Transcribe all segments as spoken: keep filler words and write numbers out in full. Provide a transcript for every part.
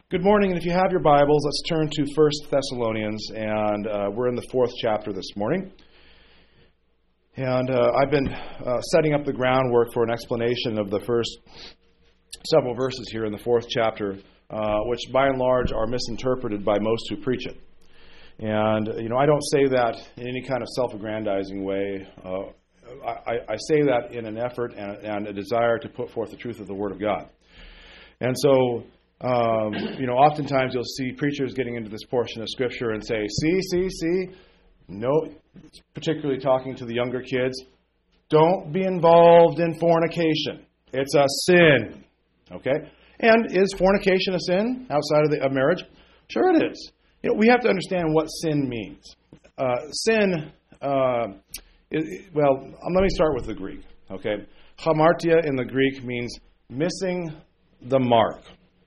Good morning, and if you have your Bibles, let's turn to First Thessalonians, and uh, we're in the fourth chapter this morning. And uh, I've been uh, setting up the groundwork for an explanation of the first several verses here in the fourth chapter, uh, which by and large are misinterpreted by most who preach it. And, you know, I don't say that in any kind of self-aggrandizing way. Uh, I, I say that in an effort and, and a desire to put forth the truth of the Word of God. And so, um, you know, oftentimes you'll see preachers getting into this portion of Scripture and say, see, see, see, no, particularly talking to the younger kids, don't be involved in fornication. It's a sin. Okay? And is fornication a sin outside of, the, of marriage? Sure it is. You know, we have to understand what sin means. Uh, sin, uh, is, well, let me start with the Greek. Okay? Hamartia in the Greek means missing the mark.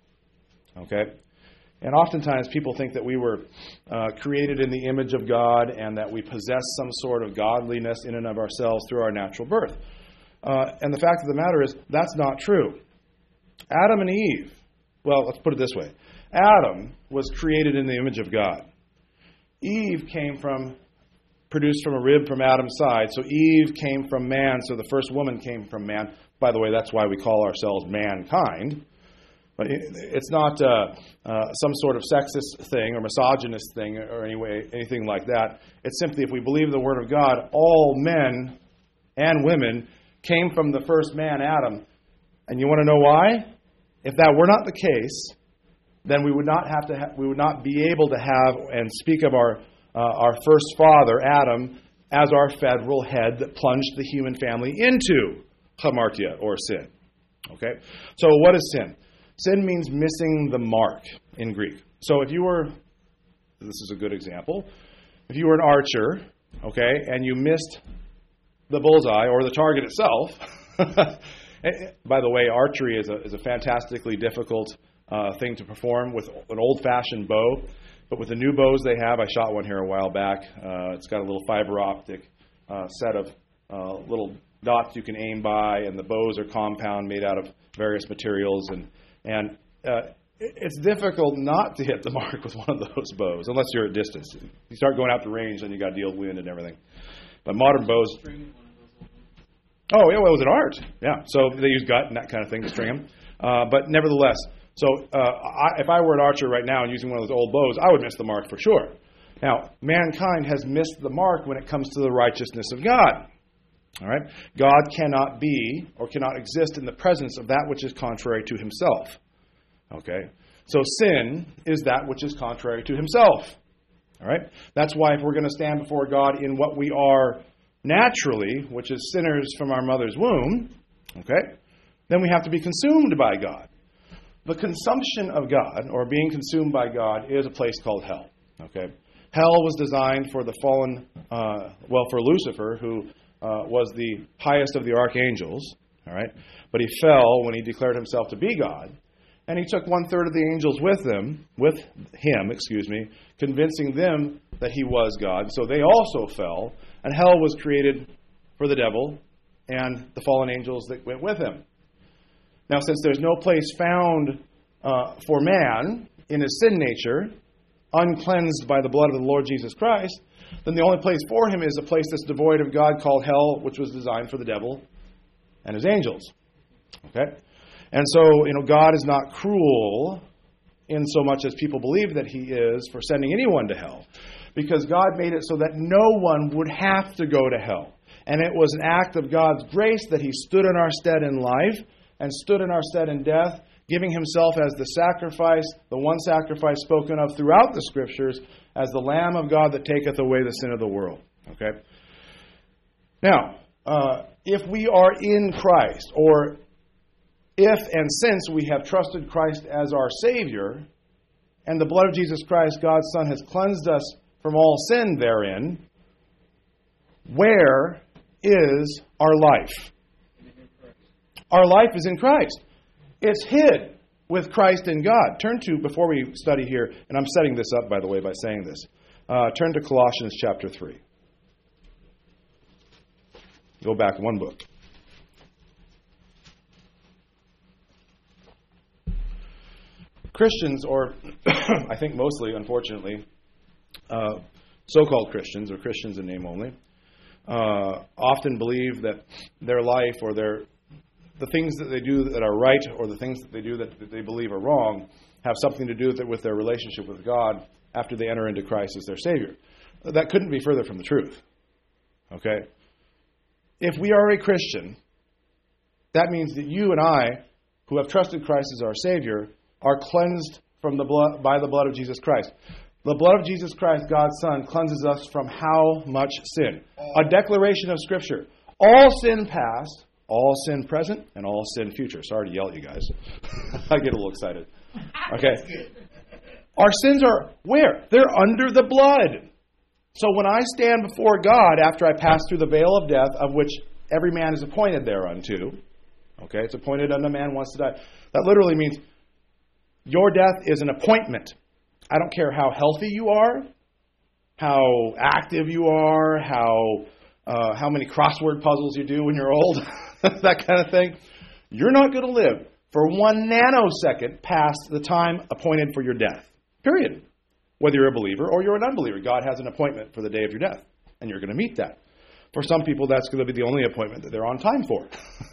Okay? And oftentimes people think that we were uh, created in the image of God and that we possess some sort of godliness in and of ourselves through our natural birth. Uh, and the fact of the matter is, that's not true. Adam and Eve, well, let's put it this way. Adam was created in the image of God. Eve came from, produced from a rib from Adam's side. So Eve came from man, so the first woman came from man. By the way, that's why we call ourselves mankind. But it's not uh, uh, some sort of sexist thing or misogynist thing or anyway, anything like that. It's simply, if we believe the Word of God, all men and women came from the first man, Adam. And you want to know why? If that were not the case, then we would not have to. Ha- we would not be able to have and speak of our uh, our first father, Adam, as our federal head that plunged the human family into hamartia, or sin. Okay? So what is sin? Sin means missing the mark in Greek. So if you were, this is a good example, if you were an archer, okay, and you missed the bullseye or the target itself, by the way, archery is a, is a fantastically difficult uh, thing to perform with an old-fashioned bow. But with the new bows they have, I shot one here a while back. Uh, it's got a little fiber optic uh, set of uh, little dots you can aim by, and the bows are compound, made out of various materials, and And uh, it's difficult not to hit the mark with one of those bows, unless you're at distance. You start going out to range, then you got to deal with wind and everything. But modern bows... Oh, yeah, well, it was an art. Yeah, so they use gut and that kind of thing to string them. Uh, but nevertheless, so uh, I, if I were an archer right now and using one of those old bows, I would miss the mark for sure. Now, mankind has missed the mark when it comes to the righteousness of God. All right? God cannot be or cannot exist in the presence of that which is contrary to himself. Okay? So sin is that which is contrary to himself. All right? That's why if we're going to stand before God in what we are naturally, which is sinners from our mother's womb, okay, then we have to be consumed by God. The consumption of God, or being consumed by God, is a place called hell. Okay? Hell was designed for the fallen, uh, well, for Lucifer, who Uh, was the highest of the archangels, all right? But he fell when he declared himself to be God, and he took one-third of the angels with him, with him, excuse me, convincing them that he was God. So they also fell, and hell was created for the devil and the fallen angels that went with him. Now, since there's no place found uh, for man in his sin nature, uncleansed by the blood of the Lord Jesus Christ, then the only place for him is a place that's devoid of God called hell, which was designed for the devil and his angels. Okay? And so, you know, God is not cruel in so much as people believe that he is for sending anyone to hell. Because God made it so that no one would have to go to hell. And it was an act of God's grace that he stood in our stead in life and stood in our stead in death, giving himself as the sacrifice, the one sacrifice spoken of throughout the Scriptures, as the Lamb of God that taketh away the sin of the world. Okay? Now, uh, if we are in Christ, or if and since we have trusted Christ as our Savior, and the blood of Jesus Christ, God's Son, has cleansed us from all sin therein, where is our life? Our life is in Christ. It's hid with Christ in God. Turn to, before we study here, and I'm setting this up, by the way, by saying this. Uh, turn to Colossians chapter three. Go back one book. Christians, or I think mostly, unfortunately, uh, so-called Christians, or Christians in name only, uh, often believe that their life or their the things that they do that are right or the things that they do that, that they believe are wrong have something to do with, it, with their relationship with God after they enter into Christ as their Savior. That couldn't be further from the truth. Okay? If we are a Christian, that means that you and I, who have trusted Christ as our Savior, are cleansed from the blood by the blood of Jesus Christ. The blood of Jesus Christ, God's Son, cleanses us from how much sin? A declaration of Scripture. All sin past, all sin present, and all sin future. Sorry to yell at you guys. I get a little excited. Okay. Our sins are where? They're under the blood. So when I stand before God after I pass through the veil of death, of which every man is appointed thereunto, okay, it's appointed unto man once to die. That literally means your death is an appointment. I don't care how healthy you are, how active you are, how uh, how many crossword puzzles you do when you're old, that kind of thing. You're not going to live for one nanosecond past the time appointed for your death. Period. Whether you're a believer or you're an unbeliever, God has an appointment for the day of your death, and you're going to meet that. For some people, that's going to be the only appointment that they're on time for.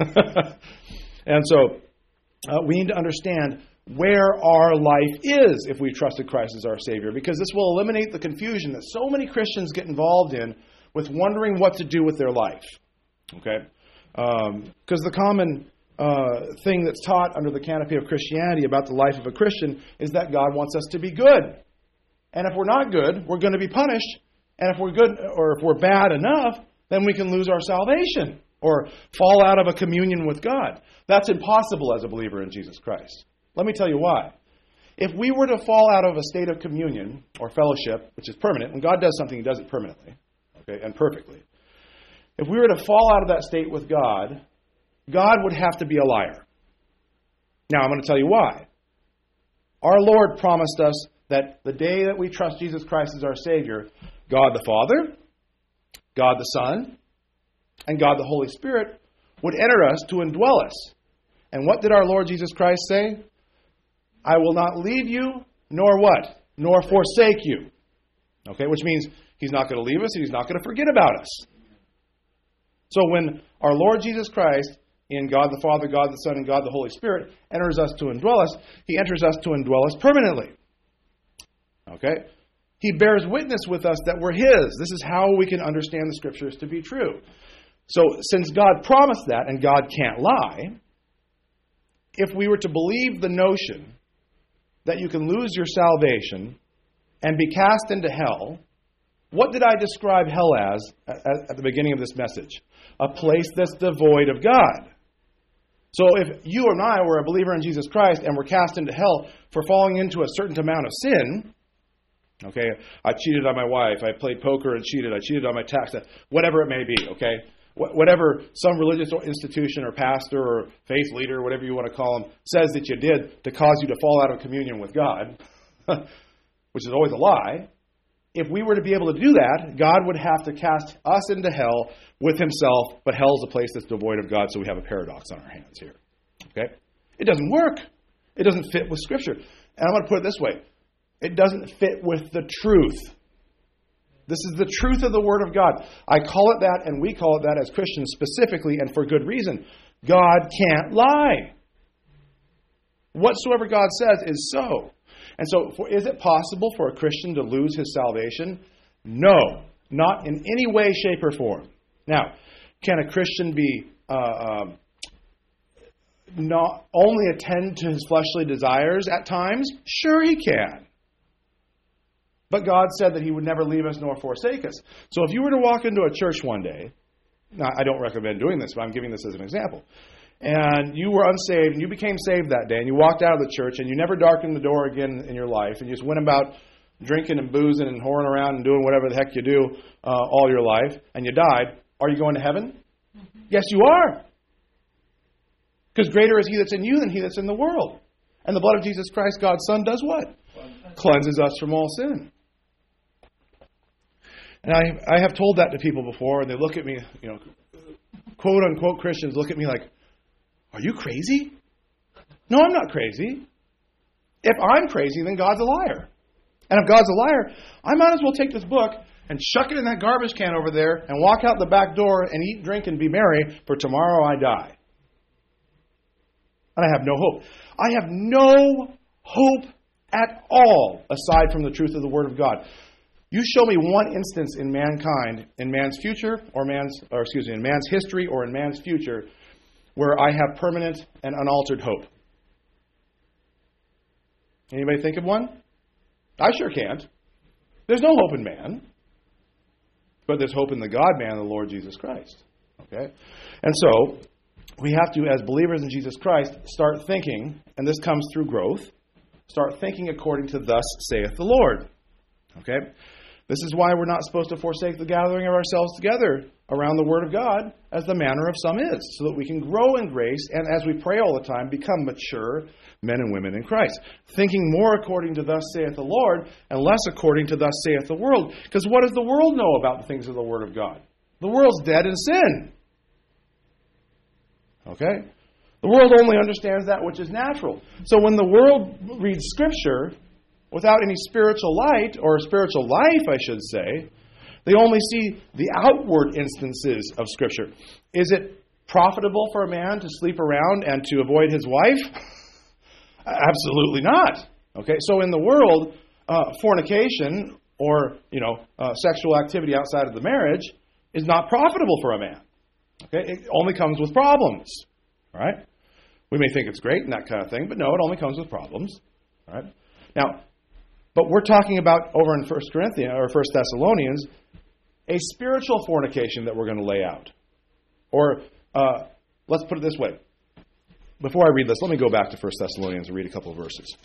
And so uh, we need to understand where our life is if we trusted Christ as our Savior, because this will eliminate the confusion that so many Christians get involved in with wondering what to do with their life. Okay? Because um, the common uh, thing that's taught under the canopy of Christianity about the life of a Christian is that God wants us to be good. And if we're not good, we're going to be punished. And if we're good, or if we're bad enough, then we can lose our salvation or fall out of a communion with God. That's impossible as a believer in Jesus Christ. Let me tell you why. If we were to fall out of a state of communion or fellowship, which is permanent, when God does something, He does it permanently, okay, and perfectly. If we were to fall out of that state with God, God would have to be a liar. Now, I'm going to tell you why. Our Lord promised us that the day that we trust Jesus Christ as our Savior, God the Father, God the Son, and God the Holy Spirit would enter us to indwell us. And what did our Lord Jesus Christ say? I will not leave you, nor what? Nor forsake you. Okay, which means He's not going to leave us and He's not going to forget about us. So when our Lord Jesus Christ, in God the Father, God the Son, and God the Holy Spirit, enters us to indwell us, He enters us to indwell us permanently. Okay? He bears witness with us that we're His. This is how we can understand the Scriptures to be true. So since God promised that, and God can't lie, if we were to believe the notion that you can lose your salvation and be cast into hell, what did I describe hell as at, at the beginning of this message? A place that's devoid of God. So if you and I were a believer in Jesus Christ and were cast into hell for falling into a certain amount of sin, okay, I cheated on my wife, I played poker and cheated, I cheated on my tax, whatever it may be, okay? Whatever some religious institution or pastor or faith leader, whatever you want to call them, says that you did to cause you to fall out of communion with God, which is always a lie, if we were to be able to do that, God would have to cast us into hell with Himself, but hell's a place that's devoid of God, so we have a paradox on our hands here. Okay? It doesn't work. It doesn't fit with Scripture. And I'm going to put it this way. It doesn't fit with the truth. This is the truth of the Word of God. I call it that, and we call it that as Christians specifically, and for good reason. God can't lie. Whatsoever God says is so. And so, for, is it possible for a Christian to lose his salvation? No, not in any way, shape, or form. Now, can a Christian be uh, um, not only attend to his fleshly desires at times? Sure, he can. But God said that He would never leave us nor forsake us. So if you were to walk into a church one day, now I don't recommend doing this, but I'm giving this as an example, and you were unsaved and you became saved that day and you walked out of the church and you never darkened the door again in your life and you just went about drinking and boozing and whoring around and doing whatever the heck you do uh, all your life, and you died, are you going to heaven? Mm-hmm. Yes, you are. Because greater is He that's in you than he that's in the world. And the blood of Jesus Christ, God's Son, does what? Cleanses us from all sin. And I I have told that to people before, and they look at me, you know, quote unquote Christians look at me like, are you crazy? No, I'm not crazy. If I'm crazy, then God's a liar. And if God's a liar, I might as well take this book and chuck it in that garbage can over there and walk out the back door and eat, drink, and be merry, for tomorrow I die. And I have no hope. I have no hope at all aside from the truth of the Word of God. You show me one instance in mankind, in man's future, or man's, or excuse me, in man's history or in man's future, where I have permanent and unaltered hope. Anybody think of one? I sure can't. There's no hope in man. But there's hope in the God-man, the Lord Jesus Christ. Okay? And so, we have to, as believers in Jesus Christ, start thinking, and this comes through growth, start thinking according to thus saith the Lord. Okay? This is why we're not supposed to forsake the gathering of ourselves together around the Word of God, as the manner of some is, so that we can grow in grace, and as we pray all the time, become mature men and women in Christ. Thinking more according to thus saith the Lord, and less according to thus saith the world. Because what does the world know about the things of the Word of God? The world's dead in sin. Okay? The world only understands that which is natural. So when the world reads Scripture without any spiritual light, or spiritual life, I should say, they only see the outward instances of Scripture. Is it profitable for a man to sleep around and to avoid his wife? Absolutely not. Okay, so in the world, uh, fornication or you know uh, sexual activity outside of the marriage is not profitable for a man. Okay, it only comes with problems. All right, we may think it's great and that kind of thing, but no, it only comes with problems. All right, now, but we're talking about over in First Corinthians or First Thessalonians a spiritual fornication that we're going to lay out, or uh, let's put it this way. Before I read this, let me go back to First Thessalonians and read a couple of verses.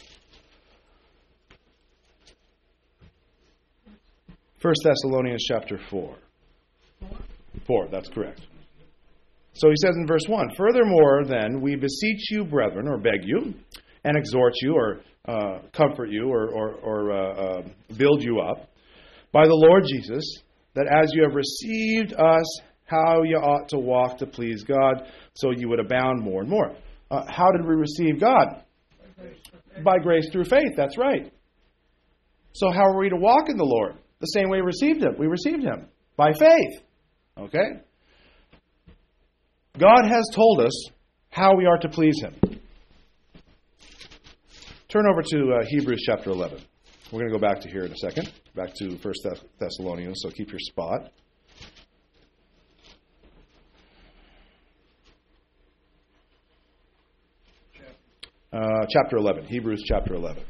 First Thessalonians chapter four. four, that's correct. So he says in verse one, "Furthermore, then, we beseech you, brethren," or beg you, and exhort you, or uh, comfort you, or, or, or uh, uh, build you up, by the Lord Jesus, that as you have received us, how you ought to walk to please God, so you would abound more and more. Uh, how did we receive God? By grace. By grace through faith, that's right. So how are we to walk in the Lord? The same way we received Him. We received Him. By faith. Okay? God has told us how we are to please Him. Turn over to uh, Hebrews chapter eleven. We're going to go back to here in a second. Back to First Thessalonians, so keep your spot. Uh, chapter eleven, Hebrews chapter eleven.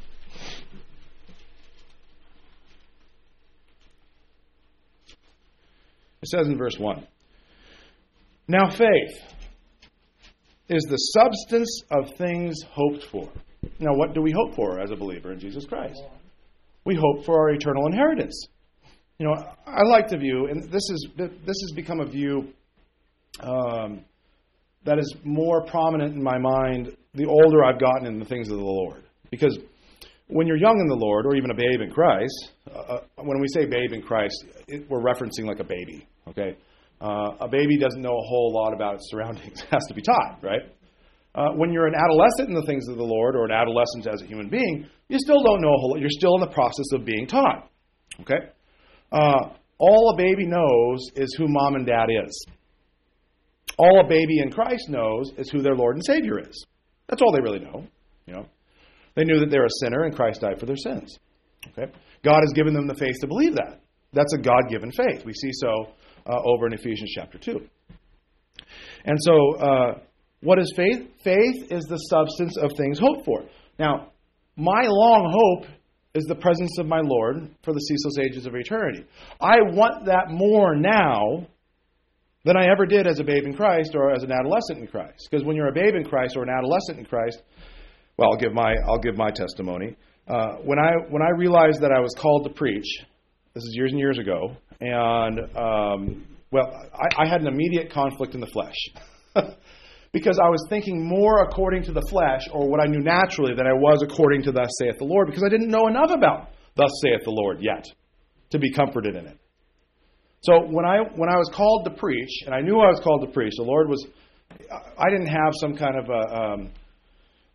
It says in verse one, "Now faith is the substance of things hoped for." Now what do we hope for as a believer in Jesus Christ? We hope for our eternal inheritance. You know, I like to view, and this is this has become a view um, that is more prominent in my mind the older I've gotten in the things of the Lord. Because when you're young in the Lord, or even a babe in Christ, uh, when we say babe in Christ, it, we're referencing like a baby, okay? Uh, a baby doesn't know a whole lot about its surroundings. It has to be taught, right? Uh, when you're an adolescent in the things of the Lord, or an adolescent as a human being, you still don't know a whole lot. You're still in the process of being taught, okay? Uh, all a baby knows is who mom and dad is. All a baby in Christ knows is who their Lord and Savior is. That's all they really know, you know. They knew that they're a sinner and Christ died for their sins. Okay? God has given them the faith to believe that. That's a God-given faith. We see so uh, over in Ephesians chapter two. And so, uh, what is faith? Faith is the substance of things hoped for. Now, my long hope is the presence of my Lord for the ceaseless ages of eternity. I want that more now than I ever did as a babe in Christ or as an adolescent in Christ. Because when you're a babe in Christ or an adolescent in Christ, well, I'll give my I'll give my testimony. Uh, when I when I realized that I was called to preach, this is years and years ago, and um, well, I, I had an immediate conflict in the flesh because I was thinking more according to the flesh, or what I knew naturally, than I was according to thus saith the Lord, because I didn't know enough about thus saith the Lord yet to be comforted in it. So when I when I was called to preach, and I knew I was called to preach, the Lord was, I didn't have some kind of a, um,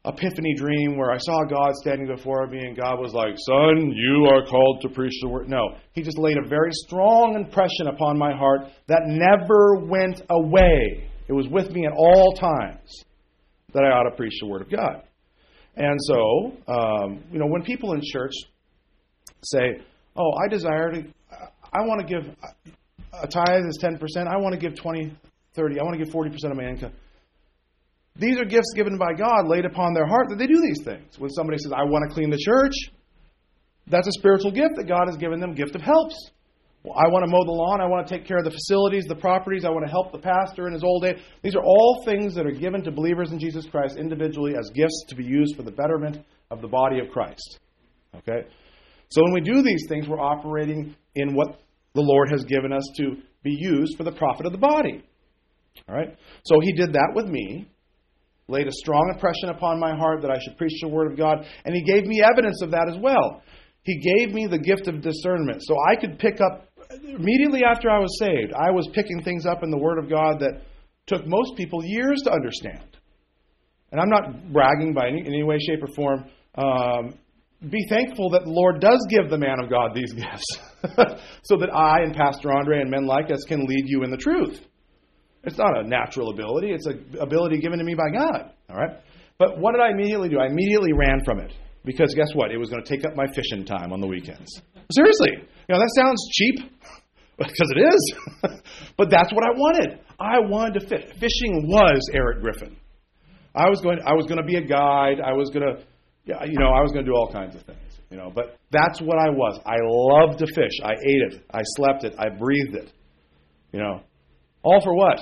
epiphany dream where I saw God standing before me and God was like, son, you are called to preach the word. No, he just laid a very strong impression upon my heart that never went away. It was with me at all times that I ought to preach the word of God. And so, um, you know, when people in church say, oh, I desire to, I want to give, a tithe is ten percent, I want to give twenty, thirty, I want to give forty percent of my income. These are gifts given by God laid upon their heart that they do these things. When somebody says, I want to clean the church, that's a spiritual gift that God has given them, gift of helps. Well, I want to mow the lawn, I want to take care of the facilities, the properties, I want to help the pastor in his old age. These are all things that are given to believers in Jesus Christ individually as gifts to be used for the betterment of the body of Christ. Okay? So when we do these things, we're operating in what the Lord has given us to be used for the profit of the body. All right? So he did that with me, laid a strong impression upon my heart that I should preach the word of God, and he gave me evidence of that as well. He gave me the gift of discernment, so I could pick up, immediately after I was saved, I was picking things up in the word of God that took most people years to understand. And I'm not bragging by any, in any way, shape, or form. Um, be thankful that the Lord does give the man of God these gifts, so that I and Pastor Andre and men like us can lead you in the truth. It's not a natural ability. It's an ability given to me by God. All right. But what did I immediately do? I immediately ran from it. Because guess what? It was going to take up my fishing time on the weekends. Seriously. You know, that sounds cheap. Because it is. But that's what I wanted. I wanted to fish. Fishing was Eric Griffin. I was going I was going to be a guide. I was going to, you know, I was going to do all kinds of things. You know, but that's what I was. I loved to fish. I ate it. I slept it. I breathed it. You know. All for what?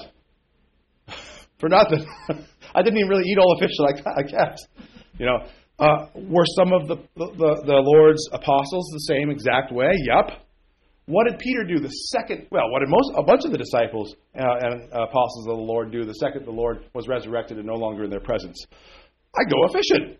For nothing. I didn't even really eat all the fish that I kept. You know, uh, were some of the, the the Lord's apostles the same exact way? Yup. What did Peter do the second? Well, what did most a bunch of the disciples uh, and uh, apostles of the Lord do the second the Lord was resurrected and no longer in their presence? I go a fishing.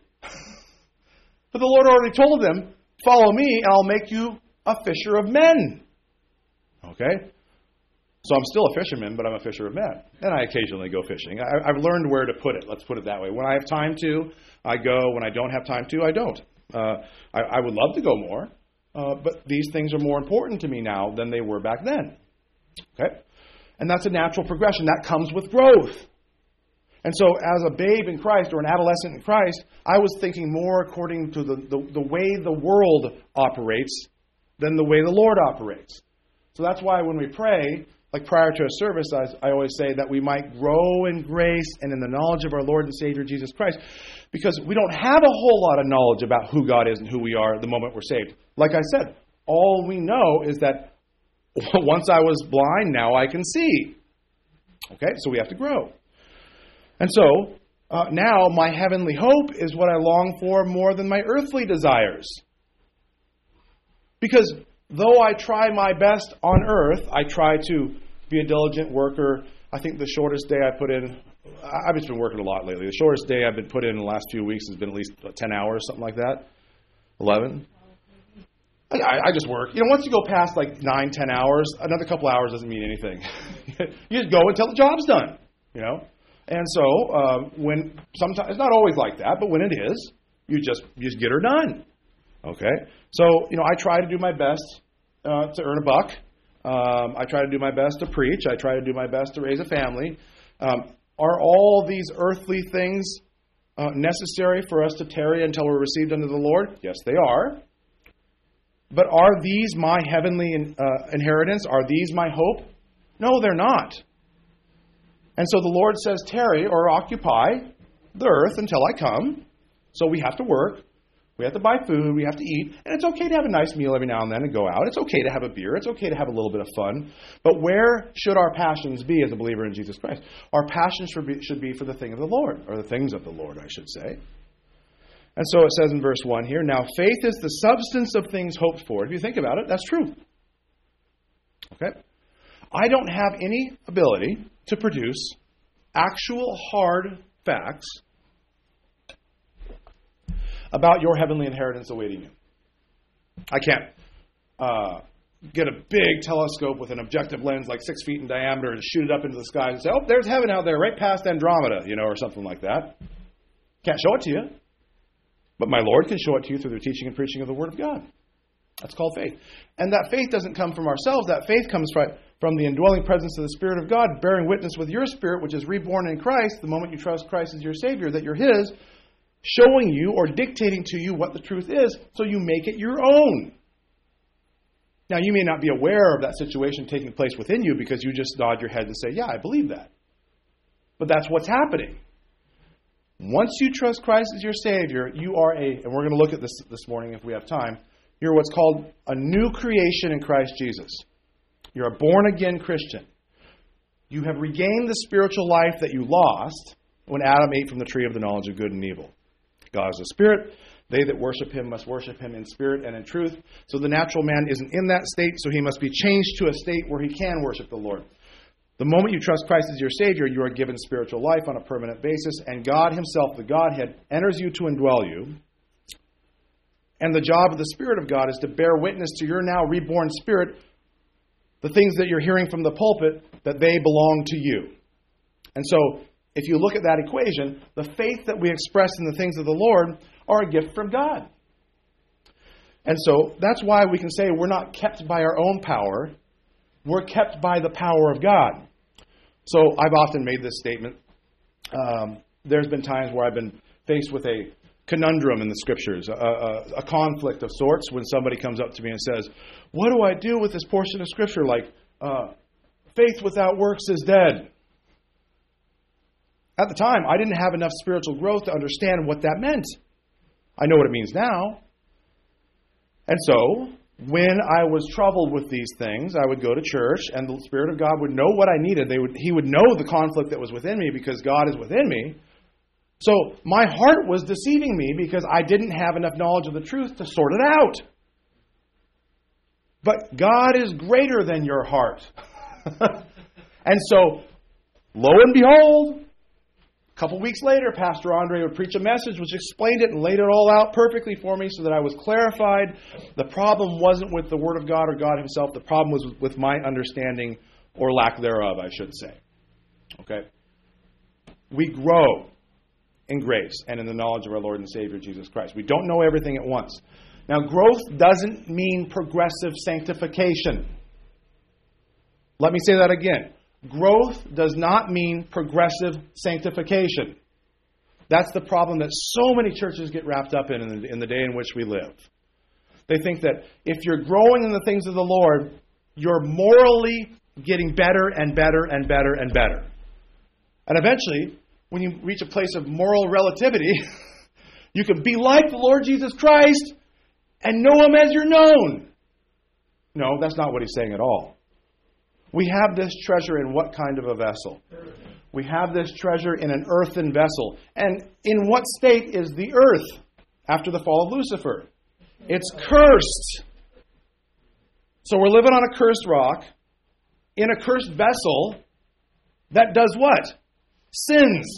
But the Lord already told them, "Follow me, and I'll make you a fisher of men." Okay. So I'm still a fisherman, but I'm a fisher of men. And I occasionally go fishing. I, I've learned where to put it. Let's put it that way. When I have time to, I go. When I don't have time to, I don't. Uh, I, I would love to go more, uh, but these things are more important to me now than they were back then. Okay? And that's a natural progression. That comes with growth. And so as a babe in Christ or an adolescent in Christ, I was thinking more according to the, the, the way the world operates than the way the Lord operates. So that's why when we pray, like prior to a service, I, I always say that we might grow in grace and in the knowledge of our Lord and Savior Jesus Christ, because we don't have a whole lot of knowledge about who God is and who we are the moment we're saved. Like I said, all we know is that once I was blind, now I can see. Okay, so we have to grow. And so uh, now my heavenly hope is what I long for more than my earthly desires. Because though I try my best on earth, I try to be a diligent worker. I think the shortest day I put in, I've just been working a lot lately. The shortest day I've been put in the last few weeks has been at least ten hours, something like that. eleven. I, I just work. You know, once you go past like nine, ten hours, another couple hours doesn't mean anything. You just go until the job's done, you know. And so uh, when sometimes, it's not always like that, but when it is, you just, you just get her done. Okay? So, you know, I try to do my best uh, to earn a buck. Um, I try to do my best to preach. I try to do my best to raise a family. Um, are all these earthly things uh, necessary for us to tarry until we're received unto the Lord? Yes, they are. But are these my heavenly uh, inheritance? Are these my hope? No, they're not. And so the Lord says, tarry or occupy the earth until I come. So we have to work. We have to buy food, we have to eat, and it's okay to have a nice meal every now and then and go out. It's okay to have a beer. It's okay to have a little bit of fun. But where should our passions be as a believer in Jesus Christ? Our passions should be, should be for the thing of the Lord, or the things of the Lord, I should say. And so it says in verse one here, now faith is the substance of things hoped for. If you think about it, that's true. Okay? I don't have any ability to produce actual hard facts about your heavenly inheritance awaiting you. I can't uh, get a big telescope with an objective lens like six feet in diameter and shoot it up into the sky and say, oh, there's heaven out there right past Andromeda, you know, or something like that. Can't show it to you. But my Lord can show it to you through the teaching and preaching of the Word of God. That's called faith. And that faith doesn't come from ourselves. That faith comes from the indwelling presence of the Spirit of God, bearing witness with your spirit, which is reborn in Christ, the moment you trust Christ as your Savior, that you're His, showing you or dictating to you what the truth is, so you make it your own. Now, you may not be aware of that situation taking place within you because you just nod your head and say, yeah, I believe that. But that's what's happening. Once you trust Christ as your Savior, you are a, and we're going to look at this this morning if we have time, you're what's called a new creation in Christ Jesus. You're a born-again Christian. You have regained the spiritual life that you lost when Adam ate from the tree of the knowledge of good and evil. God is a spirit. They that worship Him must worship Him in spirit and in truth. So the natural man isn't in that state, so he must be changed to a state where he can worship the Lord. The moment you trust Christ as your Savior, you are given spiritual life on a permanent basis, and God Himself, the Godhead, enters you to indwell you. And the job of the Spirit of God is to bear witness to your now reborn spirit, the things that you're hearing from the pulpit, that they belong to you. And so, if you look at that equation, the faith that we express in the things of the Lord are a gift from God. And so, that's why we can say we're not kept by our own power. We're kept by the power of God. So, I've often made this statement. Um, there's been times where I've been faced with a conundrum in the Scriptures, a, a, a conflict of sorts, when somebody comes up to me and says, what do I do with this portion of Scripture? Like, uh, faith without works is dead. At the time, I didn't have enough spiritual growth to understand what that meant. I know what it means now. And so, when I was troubled with these things, I would go to church, and the Spirit of God would know what I needed. They would, he would know the conflict that was within me because God is within me. So, my heart was deceiving me because I didn't have enough knowledge of the truth to sort it out. But God is greater than your heart. And so, lo and behold, a couple weeks later, Pastor Andre would preach a message which explained it and laid it all out perfectly for me so that I was clarified. The problem wasn't with the Word of God or God Himself. The problem was with my understanding, or lack thereof, I should say. Okay? We grow in grace and in the knowledge of our Lord and Savior Jesus Christ. We don't know everything at once. Now, growth doesn't mean progressive sanctification. Let me say that again. Growth does not mean progressive sanctification. That's the problem that so many churches get wrapped up in in the, in the day in which we live. They think that if you're growing in the things of the Lord, you're morally getting better and better and better and better. And eventually, when you reach a place of moral relativity, you can be like the Lord Jesus Christ and know Him as you're known. No, that's not what He's saying at all. We have this treasure in what kind of a vessel? We have this treasure in an earthen vessel. And in what state is the earth after the fall of Lucifer? It's cursed. So we're living on a cursed rock in a cursed vessel that does what? Sins.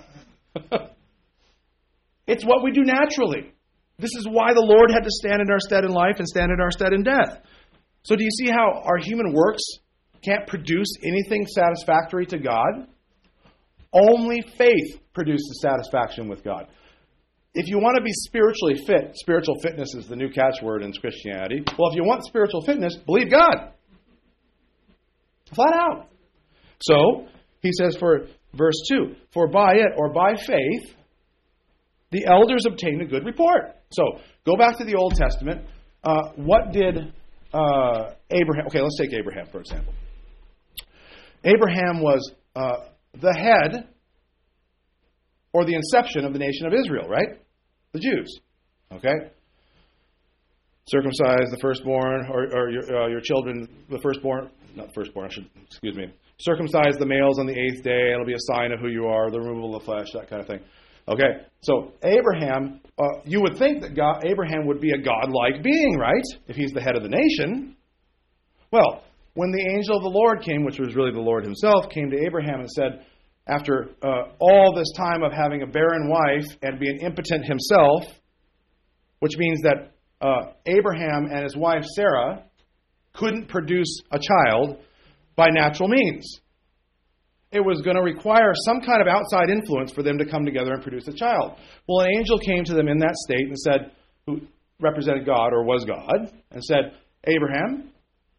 It's what we do naturally. This is why the Lord had to stand in our stead in life and stand in our stead in death. So do you see how our human works can't produce anything satisfactory to God? Only faith produces satisfaction with God. If you want to be spiritually fit, spiritual fitness is the new catchword in Christianity. Well, if you want spiritual fitness, believe God. Flat out. So, he says for verse two, for by it, or by faith, the elders obtained a good report. So, go back to the Old Testament. Uh, what did uh, Abraham... Okay, let's take Abraham, for example. Abraham was uh, the head or the inception of the nation of Israel, right? The Jews. Okay? Circumcise the firstborn, or, or your, uh, your children, the firstborn, not firstborn, I should, excuse me. Circumcise the males on the eighth day. It'll be a sign of who you are, the removal of the flesh, that kind of thing. Okay, so Abraham, uh, you would think that God, Abraham would be a godlike being, right? If he's the head of the nation. Well, when the angel of the Lord came, which was really the Lord Himself, came to Abraham and said, after uh, all this time of having a barren wife and being impotent himself, which means that uh, Abraham and his wife Sarah couldn't produce a child by natural means. it was going to require some kind of outside influence for them to come together and produce a child. Well, an angel came to them in that state and said, who represented God or was God, and said, Abraham,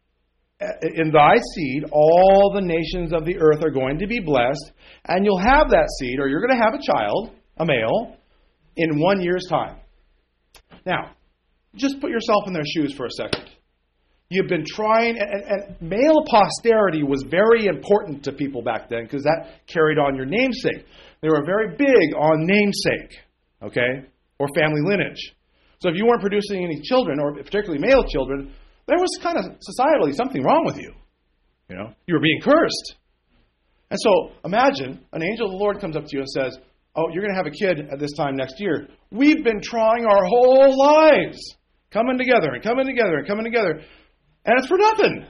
in thy seed, all the nations of the earth are going to be blessed, and you'll have that seed, or you're going to have a child, a male, in one year's time. Now, just put yourself in their shoes for a second. You've been trying, and, and male posterity was very important to people back then because that carried on your namesake. They were very big on namesake, okay, or family lineage. So if you weren't producing any children, or particularly male children, there was kind of societally something wrong with you. You know, you were being cursed. And so imagine an angel of the Lord comes up to you and says, oh, you're going to have a kid at this time next year. We've been trying our whole lives, coming together and coming together and coming together. And it's for nothing.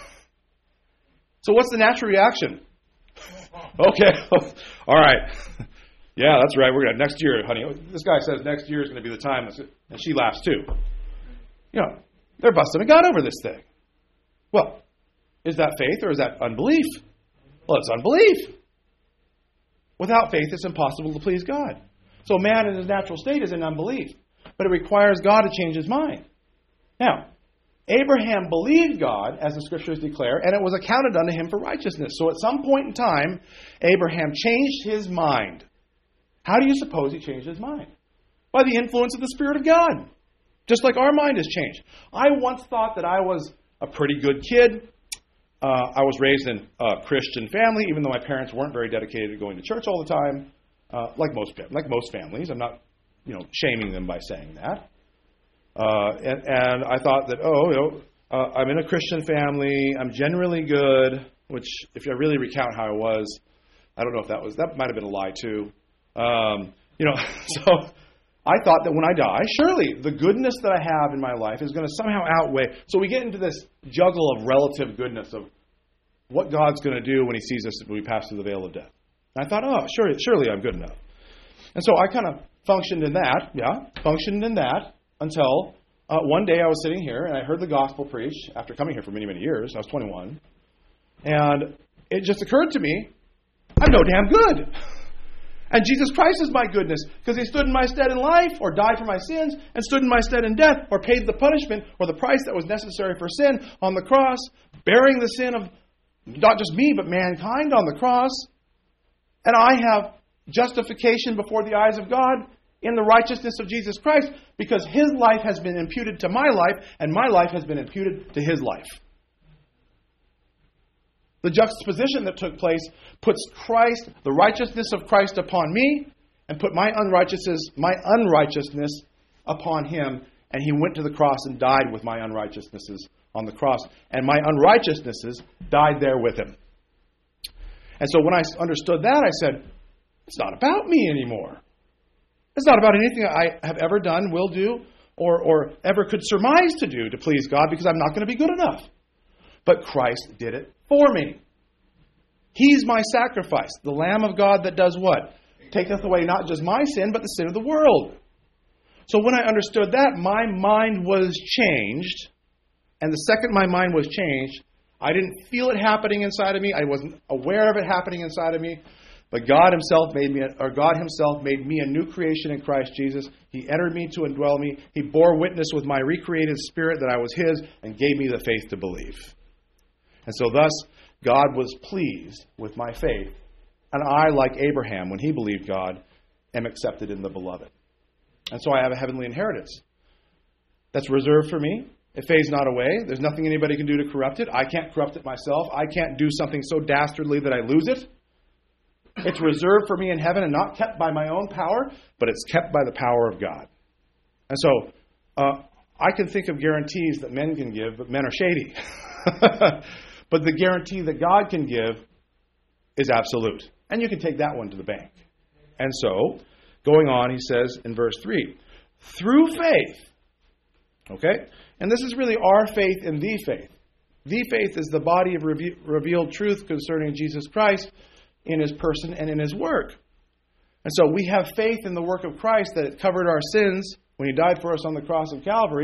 So what's the natural reaction? Okay, all right. Yeah, that's right. We're going to next year, honey. This guy says next year is going to be the time. And she laughs too. You know, they're busting a gut over this thing. Well, is that faith or is that unbelief? Well, it's unbelief. Without faith, it's impossible to please God. So man in his natural state is in unbelief. But it requires God to change his mind. Now, Abraham believed God, as the Scriptures declare, and it was accounted unto him for righteousness. So at some point in time, Abraham changed his mind. How do you suppose he changed his mind? By the influence of the Spirit of God. Just like our mind has changed. I once thought that I was a pretty good kid. Uh, I was raised in a Christian family, even though my parents weren't very dedicated to going to church all the time, uh, like most like most families. I'm not, you know, shaming them by saying that. Uh, and, and I thought that, oh, you know, uh, I'm in a Christian family. I'm generally good. Which, if I really recount how I was, I don't know if that was that might have been a lie too. Um, you know, so I thought that when I die, surely the goodness that I have in my life is going to somehow outweigh. So we get into this juggle of relative goodness of what God's going to do when he sees us when we pass through the veil of death. And I thought, oh, surely, surely I'm good enough. And so I kind of functioned in that, yeah, functioned in that until uh, one day I was sitting here and I heard the gospel preached after coming here for many, many years. I was twenty-one. And it just occurred to me, I'm no damn good. And Jesus Christ is my goodness because he stood in my stead in life or died for my sins and stood in my stead in death or paid the punishment or the price that was necessary for sin on the cross, bearing the sin of not just me but mankind on the cross. And I have justification before the eyes of God in the righteousness of Jesus Christ because his life has been imputed to my life and my life has been imputed to his life. The juxtaposition that took place puts Christ, the righteousness of Christ upon me, and put my unrighteousness, my unrighteousness upon him, and he went to the cross and died with my unrighteousnesses on the cross, and my unrighteousnesses died there with him. And so when I understood that, I said, it's not about me anymore. It's not about anything I have ever done, will do, or, or ever could surmise to do to please God, because I'm not going to be good enough. But Christ did it for me. He's my sacrifice, the Lamb of God that does what? Taketh away not just my sin, but the sin of the world. So when I understood that, my mind was changed. And the second my mind was changed, I didn't feel it happening inside of me. I wasn't aware of it happening inside of me. But God himself made me, or God himself made me a new creation in Christ Jesus. He entered me to indwell me. He bore witness with my recreated spirit that I was his and gave me the faith to believe. And so thus, God was pleased with my faith. And I, like Abraham, when he believed God, am accepted in the beloved. And so I have a heavenly inheritance that's reserved for me. It fades not away. There's nothing anybody can do to corrupt it. I can't corrupt it myself. I can't do something so dastardly that I lose it. It's reserved for me in heaven and not kept by my own power, but it's kept by the power of God. And so uh, I can think of guarantees that men can give, but men are shady. But the guarantee that God can give is absolute. And you can take that one to the bank. And so, going on, he says in verse three, through faith. Okay? And this is really our faith in the faith. The faith is the body of reve- revealed truth concerning Jesus Christ in his person and in his work. And so we have faith in the work of Christ that it covered our sins when he died for us on the cross of Calvary.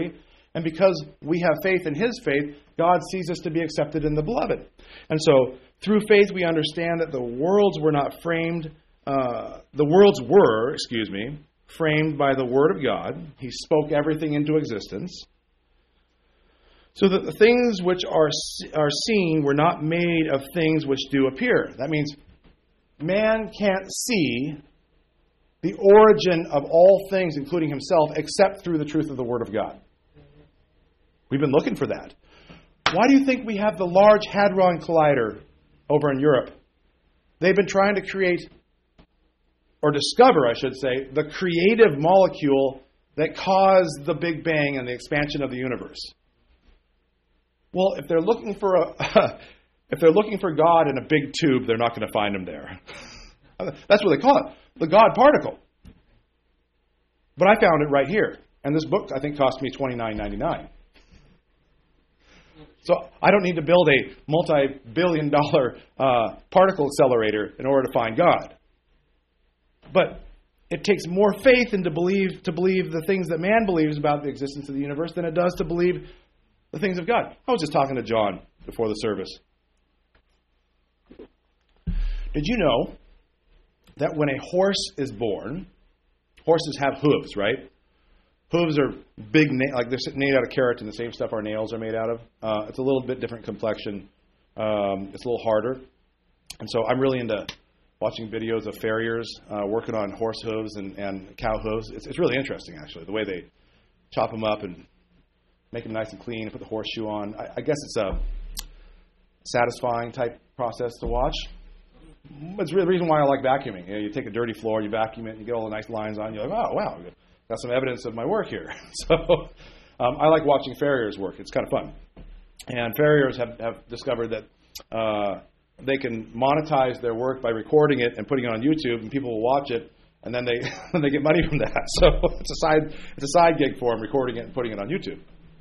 And because we have faith in his faith, God sees us to be accepted in the beloved. And so, through faith, we understand that the worlds were not framed, uh, the worlds were, excuse me, framed by the Word of God. He spoke everything into existence. So that the things which are are seen were not made of things which do appear. That means man can't see the origin of all things, including himself, except through the truth of the Word of God. We've been looking for that. Why do you think we have the Large Hadron Collider over in Europe? They've been trying to create, or discover, I should say, the creative molecule that caused the Big Bang and the expansion of the universe. Well, if they're looking for a, if they're looking for God in a big tube, they're not going to find him there. That's what they call it, the God particle. But I found it right here, and this book I think cost me twenty-nine ninety-nine. So I don't need to build a multi-billion dollar uh, particle accelerator in order to find God. But it takes more faith in to believe to believe the things that man believes about the existence of the universe than it does to believe the things of God. I was just talking to John before the service. Did you know that when a horse is born, horses have hooves, right? Hooves are big, na- like they're made out of keratin, the same stuff our nails are made out of. Uh, it's a little bit different complexion. Um, it's a little harder. And so I'm really into watching videos of farriers uh, working on horse hooves and, and cow hooves. It's, it's really interesting, actually, the way they chop them up and make them nice and clean and put the horseshoe on. I, I guess it's a satisfying type process to watch. It's really the reason why I like vacuuming. You know, you take a dirty floor, you vacuum it, and you get all the nice lines on. You're like, oh, wow, got some evidence of my work here. So um, I like watching farriers work. It's kind of fun. And farriers have, have discovered that uh, they can monetize their work by recording it and putting it on YouTube, and people will watch it, and then they they get money from that. So it's a side it's a side gig for them, recording it and putting it on YouTube.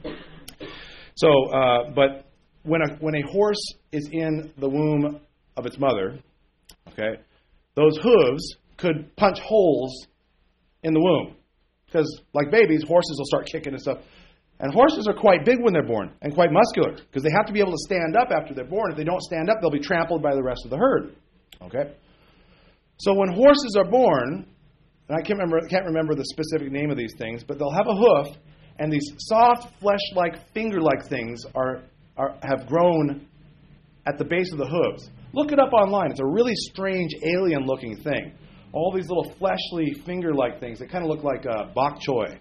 So, uh, but when a when a horse is in the womb of its mother, okay, those hooves could punch holes in the womb. Because, like babies, horses will start kicking and stuff. And horses are quite big when they're born and quite muscular because they have to be able to stand up after they're born. If they don't stand up, they'll be trampled by the rest of the herd. Okay? So when horses are born, and I can't remember, can't remember the specific name of these things, but they'll have a hoof, and these soft, flesh-like, finger-like things are, are have grown at the base of the hooves. Look it up online. It's a really strange, alien-looking thing. All these little fleshly, finger-like things that kind of look like uh, bok choy.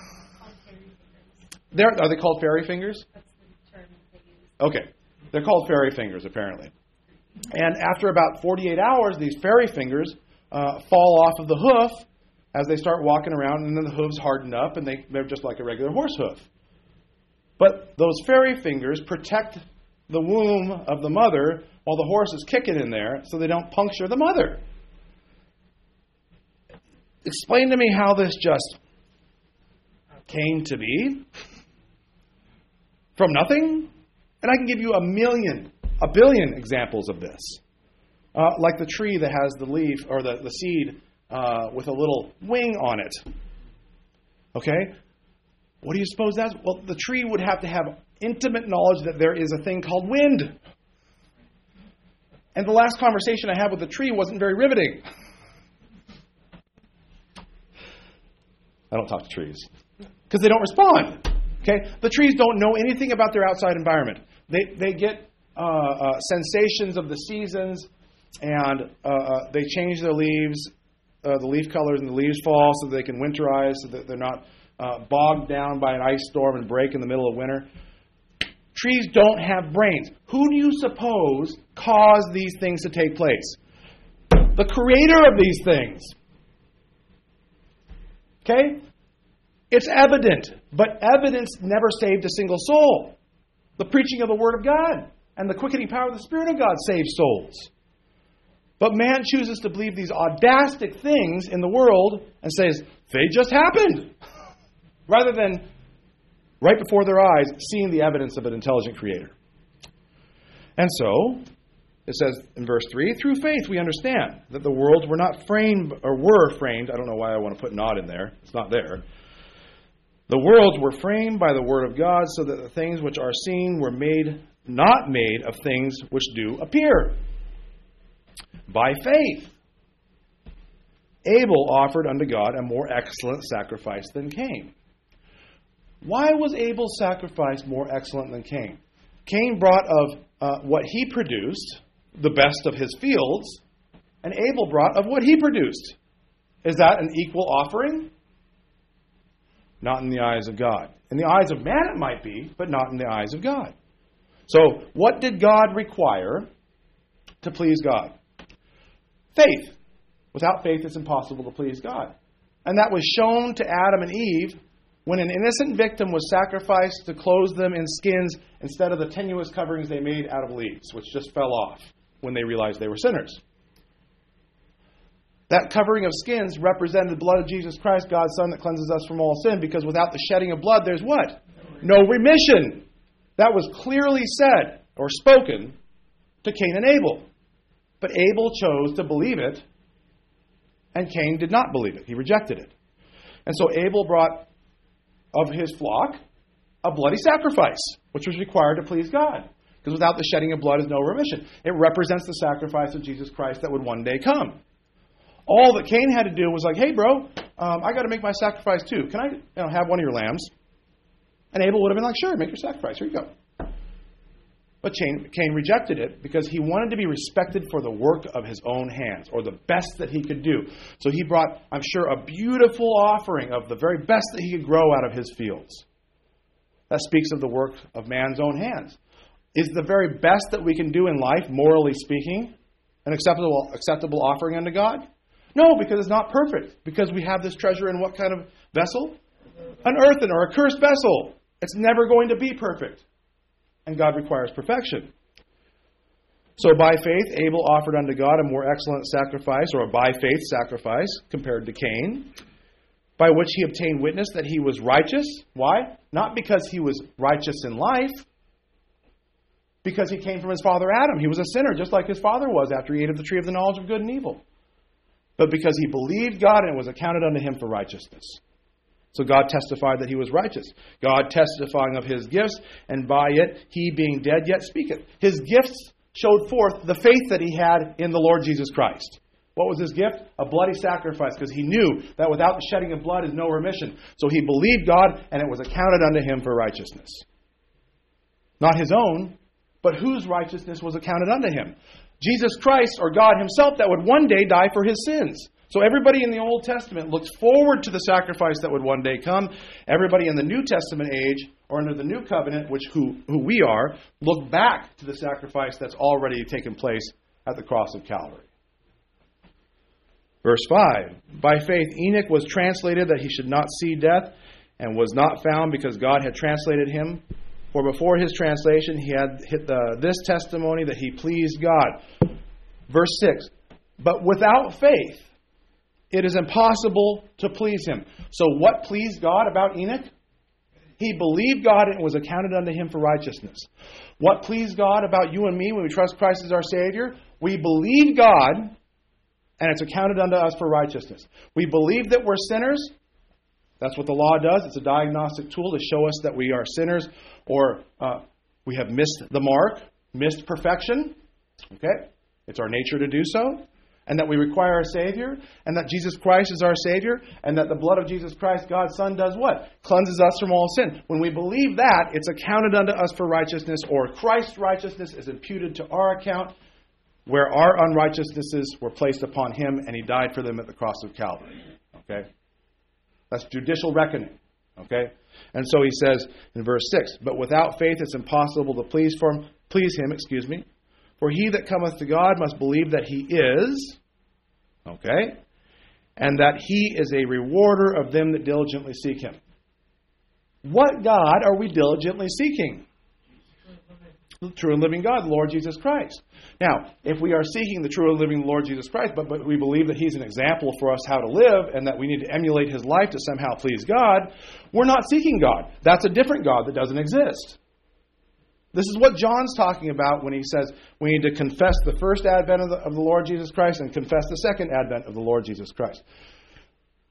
They're, are they called fairy fingers? That's the term they use. Okay. They're called fairy fingers, apparently. And after about forty-eight hours, these fairy fingers uh, fall off of the hoof as they start walking around, and then the hooves harden up, and they, they're just like a regular horse hoof. But those fairy fingers protect the womb of the mother while the horse is kicking in there so they don't puncture the mother. Explain to me how this just came to be from nothing. And I can give you a million, a billion examples of this. Uh, like the tree that has the leaf or the, the seed uh, with a little wing on it. Okay? What do you suppose that's? Well, the tree would have to have intimate knowledge that there is a thing called wind. And the last conversation I had with the tree wasn't very riveting. I don't talk to trees because they don't respond. Okay, the trees don't know anything about their outside environment. They they get uh, uh, sensations of the seasons, and uh, uh, they change their leaves, uh, the leaf colors, and the leaves fall so that they can winterize, so that they're not uh, bogged down by an ice storm and break in the middle of winter. Trees don't have brains. Who do you suppose caused these things to take place? The creator of these things. Okay? It's evident, but evidence never saved a single soul. The preaching of the Word of God and the quickening power of the Spirit of God saves souls. But man chooses to believe these audastic things in the world and says, they just happened. Rather than, right before their eyes, seeing the evidence of an intelligent creator. And so, it says in verse three, through faith we understand that the worlds were not framed, or were framed, I don't know why I want to put not in there, it's not there. The worlds were framed by the word of God, so that the things which are seen were made not made of things which do appear. By faith, Abel offered unto God a more excellent sacrifice than Cain. Why was Abel's sacrifice more excellent than Cain? Cain brought of uh, what he produced, the best of his fields, and Abel brought of what he produced. Is that an equal offering? Not in the eyes of God. In the eyes of man it might be, but not in the eyes of God. So, what did God require to please God? Faith. Without faith, it's impossible to please God. And that was shown to Adam and Eve when an innocent victim was sacrificed to clothe them in skins instead of the tenuous coverings they made out of leaves, which just fell off when they realized they were sinners. That covering of skins represented the blood of Jesus Christ, God's Son, that cleanses us from all sin, because without the shedding of blood, there's what? No remission. That was clearly said or spoken to Cain and Abel. But Abel chose to believe it, and Cain did not believe it. He rejected it. And so Abel brought of his flock a bloody sacrifice, which was required to please God. Because without the shedding of blood is no remission. It represents the sacrifice of Jesus Christ that would one day come. All that Cain had to do was like, hey, bro, um, I got to make my sacrifice too. Can I you know, have one of your lambs? And Abel would have been like, sure, make your sacrifice. Here you go. But Cain, Cain rejected it because he wanted to be respected for the work of his own hands, or the best that he could do. So he brought, I'm sure, a beautiful offering of the very best that he could grow out of his fields. That speaks of the work of man's own hands. Is the very best that we can do in life, morally speaking, an acceptable, acceptable offering unto God? No, because it's not perfect. Because we have this treasure in what kind of vessel? An earthen or a cursed vessel. It's never going to be perfect. And God requires perfection. So by faith, Abel offered unto God a more excellent sacrifice, or a by faith sacrifice, compared to Cain, by which he obtained witness that he was righteous. Why? Not because he was righteous in life, because he came from his father Adam. He was a sinner, just like his father was after he ate of the tree of the knowledge of good and evil. But because he believed God, and it was accounted unto him for righteousness. So God testified that he was righteous. God testifying of his gifts, and by it he being dead yet speaketh. His gifts showed forth the faith that he had in the Lord Jesus Christ. What was his gift? A bloody sacrifice, because he knew that without the shedding of blood is no remission. So he believed God, and it was accounted unto him for righteousness. Not his own, but whose righteousness was accounted unto him? Jesus Christ, or God himself, that would one day die for his sins. So everybody in the Old Testament looks forward to the sacrifice that would one day come. Everybody in the New Testament age, or under the New Covenant, which who, who we are, look back to the sacrifice that's already taken place at the cross of Calvary. Verse five, by faith Enoch was translated that he should not see death, and was not found because God had translated him. For before his translation he had hit the, this testimony that he pleased God. Verse six, but without faith it is impossible to please him. So what pleased God about Enoch? He believed God, and it was accounted unto him for righteousness. What pleased God about you and me when we trust Christ as our Savior? We believe God, and it's accounted unto us for righteousness. We believe that we're sinners. That's what the law does. It's a diagnostic tool to show us that we are sinners, or uh, we have missed the mark, missed perfection. Okay? It's our nature to do so. And that we require a Savior, and that Jesus Christ is our Savior, and that the blood of Jesus Christ, God's Son, does what? Cleanses us from all sin. When we believe that, it's accounted unto us for righteousness, or Christ's righteousness is imputed to our account, where our unrighteousnesses were placed upon him, and he died for them at the cross of Calvary. Okay? That's judicial reckoning. Okay? And so he says in verse six, but without faith it's impossible to please for him, please him, excuse me. For he that cometh to God must believe that he is, okay, and that he is a rewarder of them that diligently seek him. What God are we diligently seeking? The true and living God, the Lord Jesus Christ. Now, if we are seeking the true and living Lord Jesus Christ, but, but we believe that he's an example for us how to live, and that we need to emulate his life to somehow please God, we're not seeking God. That's a different God that doesn't exist. This is what John's talking about when he says we need to confess the first advent of the, of the Lord Jesus Christ and confess the second advent of the Lord Jesus Christ.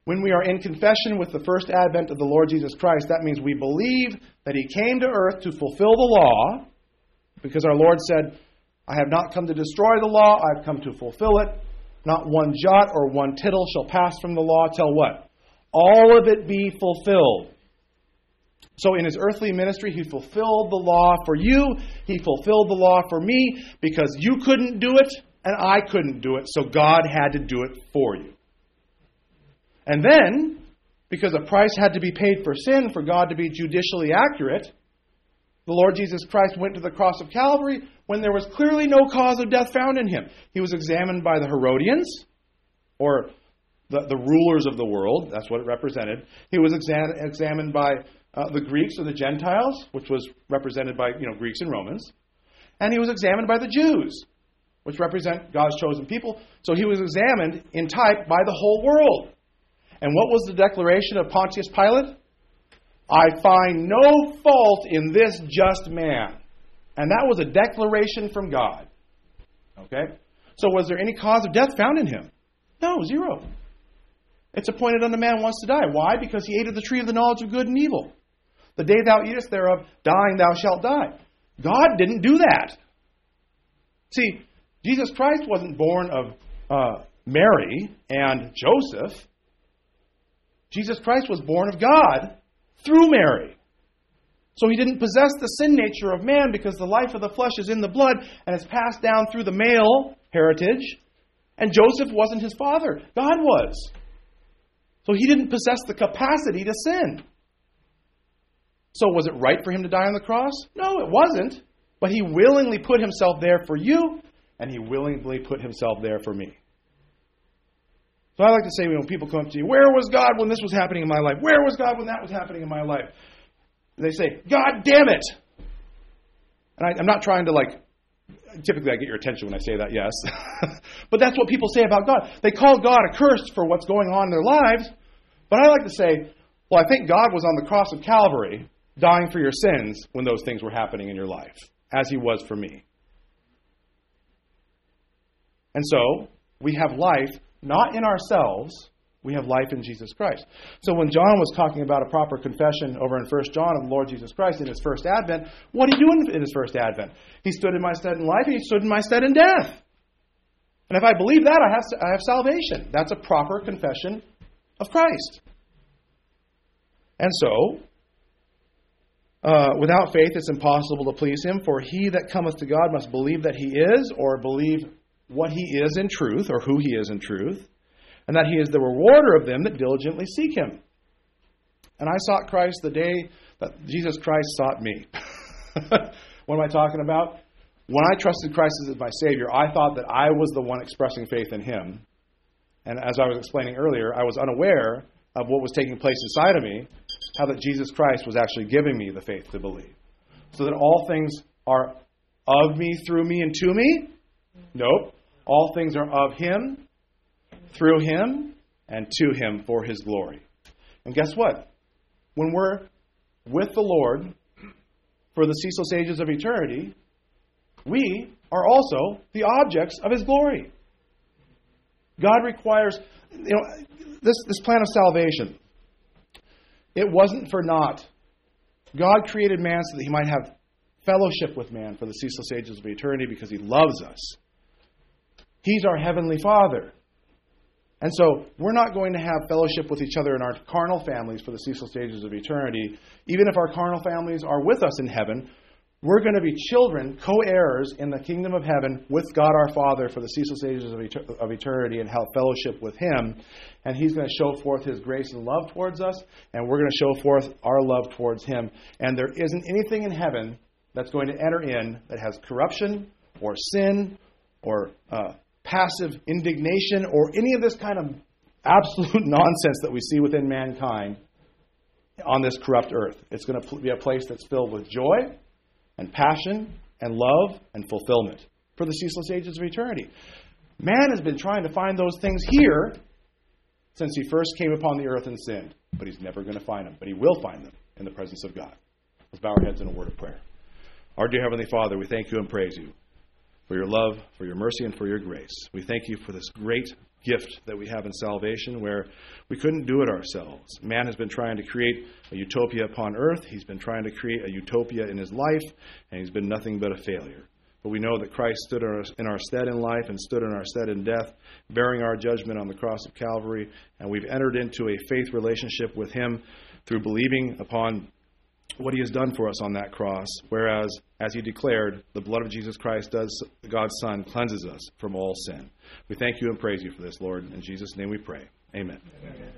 When we are in confession with the first advent of the Lord Jesus Christ, that means we believe that He came to earth to fulfill the law, because our Lord said, I have not come to destroy the law, I've come to fulfill it. Not one jot or one tittle shall pass from the law till what? All of it be fulfilled. So in His earthly ministry, He fulfilled the law for you. He fulfilled the law for me because you couldn't do it and I couldn't do it. So God had to do it for you. And then, because a price had to be paid for sin for God to be judicially accurate, the Lord Jesus Christ went to the cross of Calvary when there was clearly no cause of death found in Him. He was examined by the Herodians, or the, the rulers of the world. That's what it represented. He was exam- examined by uh, the Greeks or the Gentiles, which was represented by you know Greeks and Romans. And He was examined by the Jews, which represent God's chosen people. So He was examined in type by the whole world. And what was the declaration of Pontius Pilate? I find no fault in this just man. And that was a declaration from God. Okay? So was there any cause of death found in Him? No, zero. It's appointed unto man once to die. Why? Because he ate of the tree of the knowledge of good and evil. The day thou eatest thereof, dying thou shalt die. God didn't do that. See, Jesus Christ wasn't born of uh, Mary and Joseph. Jesus Christ was born of God through Mary. So He didn't possess the sin nature of man because the life of the flesh is in the blood and it's passed down through the male heritage. And Joseph wasn't his father. God was. So He didn't possess the capacity to sin. So was it right for Him to die on the cross? No, it wasn't. But He willingly put Himself there for you, and He willingly put Himself there for me. So I like to say when people come up to you, where was God when this was happening in my life? Where was God when that was happening in my life? And they say, God damn it! And I, I'm not trying to like, typically I get your attention when I say that, yes. But that's what people say about God. They call God accursed for what's going on in their lives. But I like to say, well, I think God was on the cross of Calvary dying for your sins when those things were happening in your life, as He was for me. And so, we have life not in ourselves, we have life in Jesus Christ. So when John was talking about a proper confession over in First John of the Lord Jesus Christ in His first advent, what did He do in His first advent? He stood in my stead in life, and He stood in my stead in death. And if I believe that, I have, I have salvation. That's a proper confession of Christ. And so, uh, without faith it's impossible to please Him, for he that cometh to God must believe that He is, or believe what He is in truth, or who He is in truth, and that He is the rewarder of them that diligently seek Him. And I sought Christ the day that Jesus Christ sought me. What am I talking about? When I trusted Christ as my Savior, I thought that I was the one expressing faith in Him. And as I was explaining earlier, I was unaware of what was taking place inside of me, how that Jesus Christ was actually giving me the faith to believe. So that all things are of me, through me, and to me? Nope. All things are of Him, through Him, and to Him for His glory. And guess what? When we're with the Lord for the ceaseless ages of eternity, we are also the objects of His glory. God requires, you know, this, this plan of salvation. It wasn't for naught. God created man so that He might have fellowship with man for the ceaseless ages of eternity because He loves us. He's our Heavenly Father. And so we're not going to have fellowship with each other in our carnal families for the ceaseless ages of eternity. Even if our carnal families are with us in heaven, we're going to be children, co-heirs in the kingdom of heaven with God our Father for the ceaseless ages of, et- of eternity and have fellowship with Him. And He's going to show forth His grace and love towards us, and we're going to show forth our love towards Him. And there isn't anything in heaven that's going to enter in that has corruption or sin or uh, passive indignation or any of this kind of absolute nonsense that we see within mankind on this corrupt earth. It's going to be a place that's filled with joy and passion and love and fulfillment for the ceaseless ages of eternity. Man has been trying to find those things here since he first came upon the earth and sinned, but he's never going to find them. But he will find them in the presence of God. Let's bow our heads in a word of prayer. Our dear Heavenly Father, we thank You and praise You for Your love, for Your mercy, and for Your grace. We thank You for this great gift that we have in salvation, where we couldn't do it ourselves. Man has been trying to create a utopia upon earth. He's been trying to create a utopia in his life, and he's been nothing but a failure. But we know that Christ stood in our stead in life and stood in our stead in death, bearing our judgment on the cross of Calvary, and we've entered into a faith relationship with him through believing upon what he has done for us on that cross, whereas, as he declared, the blood of Jesus Christ, does God's Son, cleanses us from all sin. We thank you and praise you for this, Lord. In Jesus' name we pray. Amen. Amen.